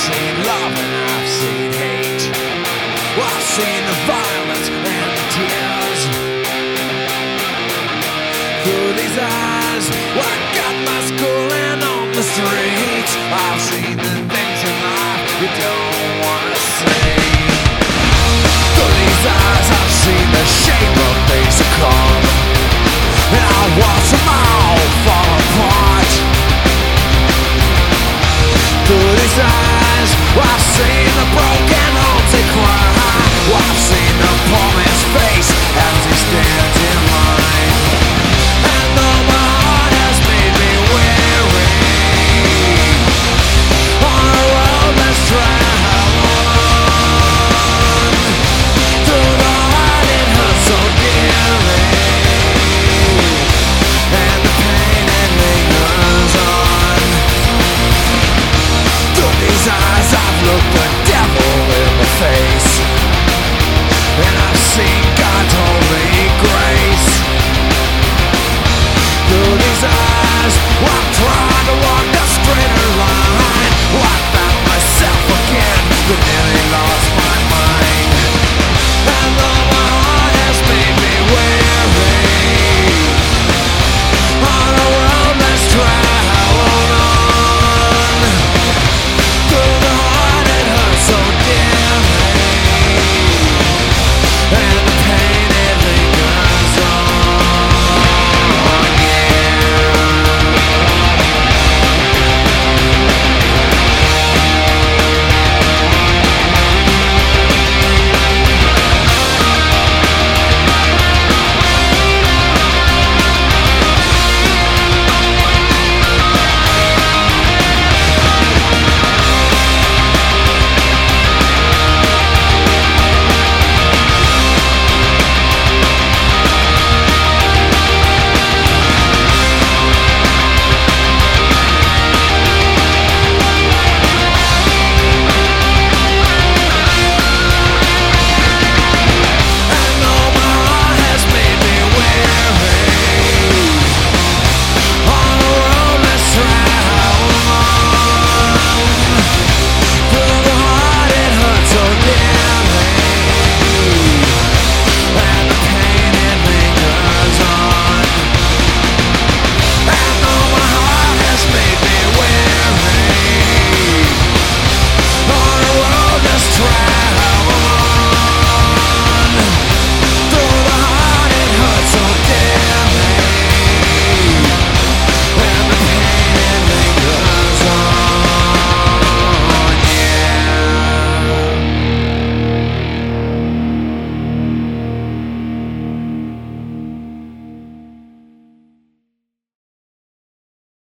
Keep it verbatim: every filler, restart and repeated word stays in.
seen love and I've seen hate. I've seen the violence and the tears. Through these eyes, I got my schooling on the streets. I've seen the things in life you don't wanna see. Through these eyes, I've seen the shape of things to come. And I watch them all.